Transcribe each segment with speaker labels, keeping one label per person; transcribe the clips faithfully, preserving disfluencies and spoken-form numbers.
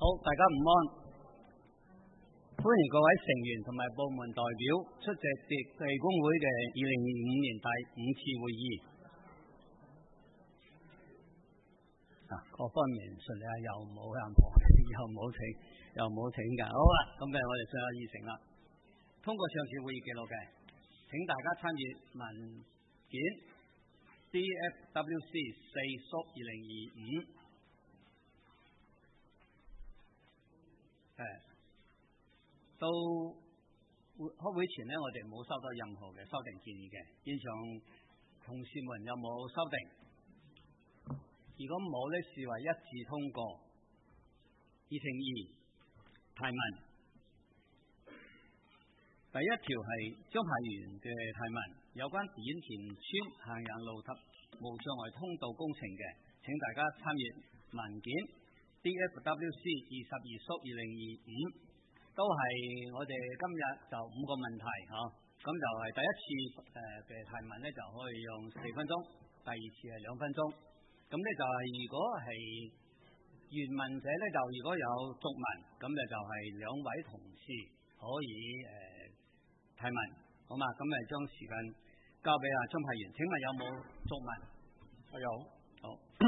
Speaker 1: 大家午安，歡迎各位成員同埋部門代表出席地工會嘅二零二五年第五次會議。啊，各方面順利啊，又冇人旁，又冇請，又冇請假。好啦，咁誒，我哋上下議程啦。通過上次會議記錄嘅，請大家參閱文件 D F W C 四縮二零二五。誒，到開會前呢，我哋冇收到任何嘅修訂建議嘅。現場同事們有冇修訂？如果冇呢，視為一致通過。議程二，提問。第一條係張派員嘅提問，有關點田村行人路及無障礙通道工程嘅，請大家參閱文件 D F W C 二十二縮二零二五，都係我哋今日就五個問題嚇，咁就係第一次誒嘅提問呢，就可以用四分鐘，第二次係兩分鐘。咁呢就係如果係原問者呢，就如果有續問，咁咧就係兩位同事可以誒、呃、提問，好嘛？咁誒將時間交俾阿張派員。請問有冇續問？有。好。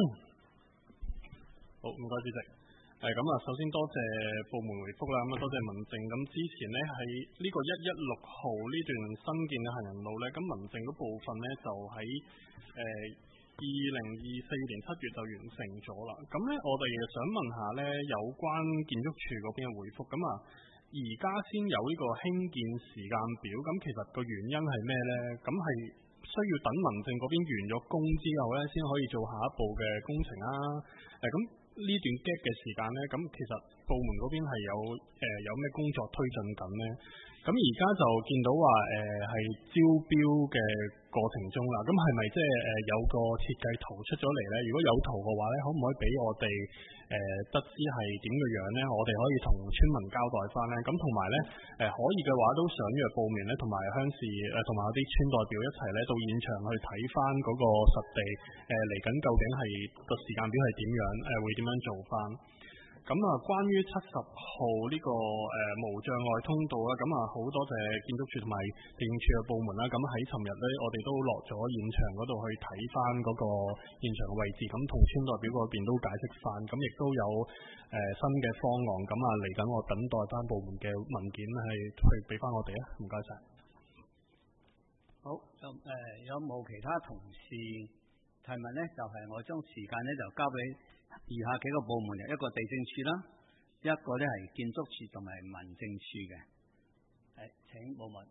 Speaker 2: 好，唔該主席。誒咁啊，首先多謝部門回覆啦，咁啊多謝民政。咁之前呢，喺呢個一一六號呢段新建嘅行人路呢，咁民政嗰部分呢，就喺誒二零二四年七月就完成咗啦。咁呢，我哋想問下呢，有關建築署嗰邊嘅回覆。咁啊，而家先有呢個興建時間表，咁其實個原因係咩呢？咁係需要等民政嗰邊完咗工之後呢，先可以做下一步嘅工程啦。誒咁。呢段 gap 嘅時間呢，咁其實部門嗰邊係有誒、呃、有咩工作推進緊呢？咁而家就見到話誒係招標嘅過程中啦，咁係咪即係誒有個設計圖出咗嚟呢？如果有圖嘅話呢，可唔可以俾我哋誒、呃、得知係點嘅樣呢？我哋可以同村民交代翻呢。咁同埋呢，誒、呃、可以嘅話，都想約部門呢，同埋鄉事誒同埋有啲村代表一齊呢，到現場去睇翻嗰個實地誒嚟緊究竟係個時間表係點樣誒、呃、會點樣做翻？咁啊，關於七十號呢、這個誒、呃、無障礙通道啦，咁啊好多謝建築署同埋地政署嘅部門啦。咁喺尋日咧，我哋都落咗現場嗰度去睇翻嗰個現場嘅位置，咁同村代表嗰邊都解釋翻，咁亦都有誒、呃、新嘅方案。咁啊嚟緊我等待翻部門嘅文件係去俾翻我哋啊，唔該晒。
Speaker 1: 好，咁誒、呃、有冇其他同事提問呢？就係、是、我將時間呢就交俾以下幾個部門，一個地政處啦，一個咧係建築署同埋民政處嘅。係，請部門。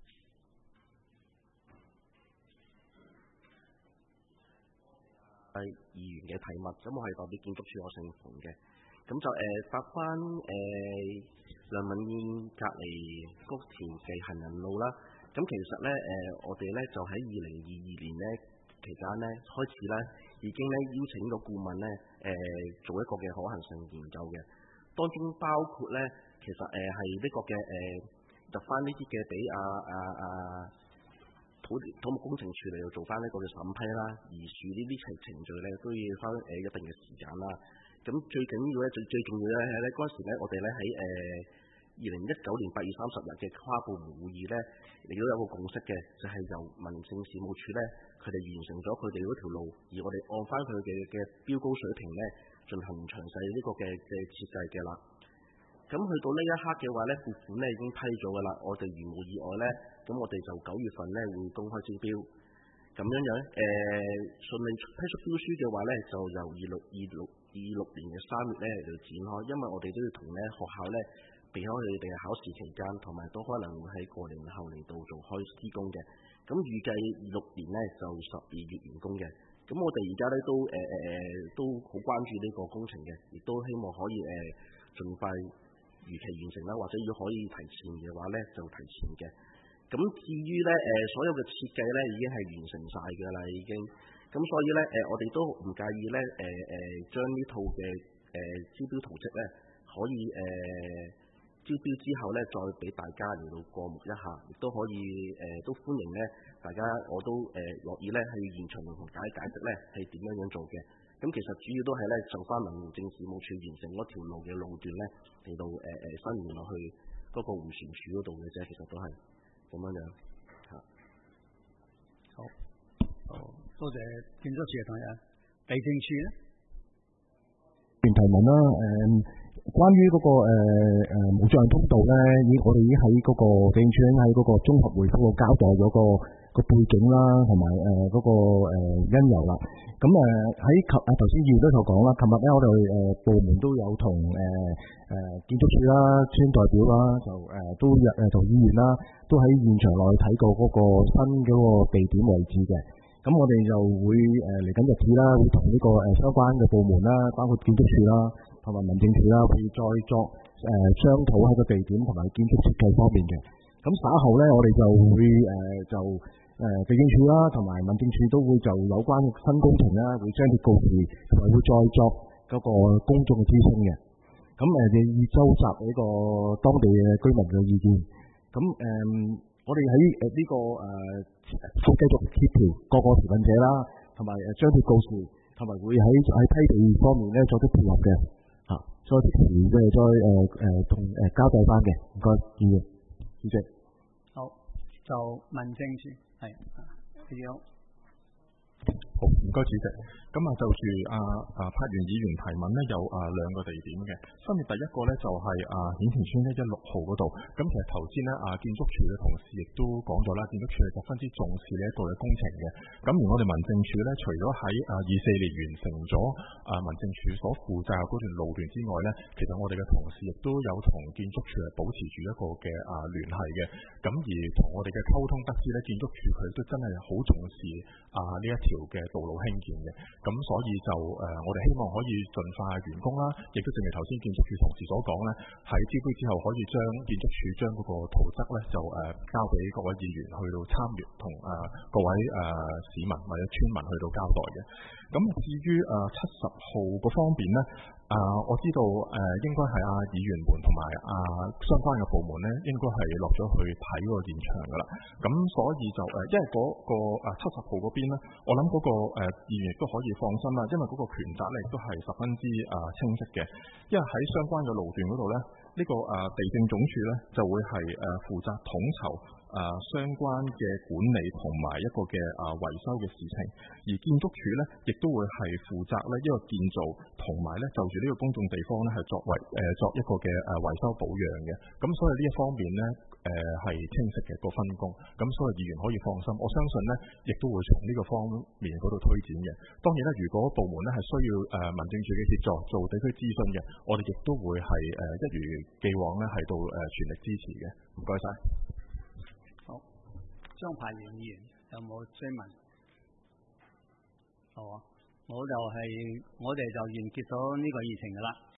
Speaker 3: 係議員嘅提問，咁我係代表建築署，我姓馮嘅。咁就誒答翻誒梁文燕隔離福田嘅行人路啦。咁其實咧誒、呃，我哋咧就喺二零二二年咧期間咧開始咧，已經咧邀請個顧問咧誒、呃、做一個嘅可行性研究嘅，當中包括咧其實誒係呢個嘅誒入翻呢啲嘅俾啊啊啊土土木工程處嚟到做翻呢個嘅審批啦，移樹呢啲程程序咧都要花誒一定嘅時間啦。咁最緊要咧最最重要咧係咧嗰陣時咧我哋咧喺誒二零一九年八月三十日嘅跨部門會議咧，亦都有個共識嘅，就係、是、由民政事務處咧，佢哋完成咗佢哋嗰條路，而我哋按翻佢哋嘅標高水平咧，進行詳細呢個嘅嘅設計嘅啦。咁去到呢一刻嘅話咧，撥款咧已經批咗噶啦，我哋如無意外咧，咁我哋就九月份咧會公開招標。咁樣樣誒順利批出標書嘅話咧，就由二六二六二六年嘅三月咧嚟展開，因為我哋都要同咧學校咧。避開佢哋嘅考試期間，同埋都可能會喺過年後嚟到做開施工嘅。咁預計二六年呢就十二月完工嘅。咁我哋而家咧都誒誒誒都好關注呢個工程嘅，亦都希望可以誒盡、呃、快如期完成啦，或者要可以提前嘅話咧就提前嘅。咁至於咧誒所有嘅設計咧已經係完成晒㗎啦，已經。咁所以咧誒、呃、我哋都唔介意咧誒誒將呢套嘅誒招標圖則咧可以誒。呃招標之後咧，再俾大家嚟到過目一下，亦都可以誒、呃，都歡迎咧，大家我都誒樂、呃、意咧去現場同解解釋咧係點樣樣做嘅。 咁其實主要都係咧就翻民政事務處完成嗰條路嘅路段咧嚟到誒誒伸延落去嗰個迴旋處嗰度嘅啫，其實都係咁樣樣嚇。
Speaker 1: 好，好多謝建築署嘅同事。地政處咧，
Speaker 4: 提問啦，誒、嗯，關於嗰、那個誒誒無障礙通道咧，已我哋已經喺嗰個地政處喺嗰個綜合回覆度交代咗個個背景啦，同埋誒嗰個誒因由啦。咁誒喺琴啊頭先議員都有講啦，琴日咧我哋誒部門都有同誒誒建築署啦、村代表啦，就誒、呃、都誒同議員啦，都喺現場內睇過嗰個新嗰個地點位置嘅。咁我哋就會誒嚟緊日子啦，會同呢個誒相關嘅部門啦，包括建築署啦，同埋民政處啦，會再作誒商討喺個地點同埋建築設計方面嘅。咁稍後咧，我哋就會誒就誒地政處啦，同埋民政處都會就有關新工程啦，會張貼告示，同埋會再作嗰個公眾嘅諮詢嘅。咁誒亦以收集呢個當地嘅居民嘅意見。咁誒。我哋喺誒呢個誒會繼續協調各個持份者啦，同埋誒張貼告示，同埋會喺喺批地方面咧作出配合嘅嚇，再即時即係再誒誒同誒交代翻嘅。唔該，主席。主席。
Speaker 1: 好，就民政處係你好。
Speaker 2: 好，唔該主席。咁啊，就住啊啊柏源議員提問呢，有啊兩個地點嘅。分別第一個呢，就係、是、啊顯田邨一一六號嗰度。咁其實頭先呢，啊建築署嘅同事亦都講咗啦，建築署係十分之重視呢一個嘅工程嘅。咁而我哋民政處呢，除咗喺啊二四年完成咗啊民政處所負責嗰段路段之外呢，其實我哋嘅同事亦都有同建築署係保持住一個嘅啊聯繫嘅。咁而同我哋嘅溝通得知呢，建築署佢都真係好重視啊呢一條嘅道路興建嘅。咁所以就誒、呃，我哋希望可以盡快完工啦，亦都正如頭先建築署同事所講咧，喺招標之後可以將建築署將嗰個圖則咧就誒、呃、交俾各位議員去到參與，同誒、呃、各位誒、呃、市民或者村民去到交代嘅。咁至於誒七十號嗰方面咧，啊、呃，我知道誒、呃、應該係阿議員們同埋啊相關嘅部門咧，應該係落咗去睇嗰個現場噶啦。咁所以就誒、呃，因為嗰、那個誒七十號嗰邊咧，我諗嗰、那個誒、呃、議員亦都可以放心啦，因為嗰個權責咧亦都係十分之誒、呃、清晰嘅。因為喺相關嘅路段嗰度咧，呢、這個誒、呃、地政總署咧就會係誒、呃、負責統籌誒、呃、相關嘅管理同埋一個嘅誒維修嘅事情，而建築署咧亦都會係負責咧一個建造同埋咧就住呢個公眾地方咧係作為誒、呃、作一個嘅誒維修保養嘅。咁所以呢一方面咧誒係清晰嘅個分工，咁所以議員可以放心。我相信咧亦都會從呢個方面嗰度推展嘅。當然咧，如果部門咧係需要誒、呃、民政處嘅協助做地區諮詢嘅，我哋亦都會係誒、呃、一如既往咧係到誒、呃、全力支持嘅。唔該晒。
Speaker 1: 好，張柏源議員有冇追問？好啊，我就係、是、我哋就完結咗呢個議程噶啦。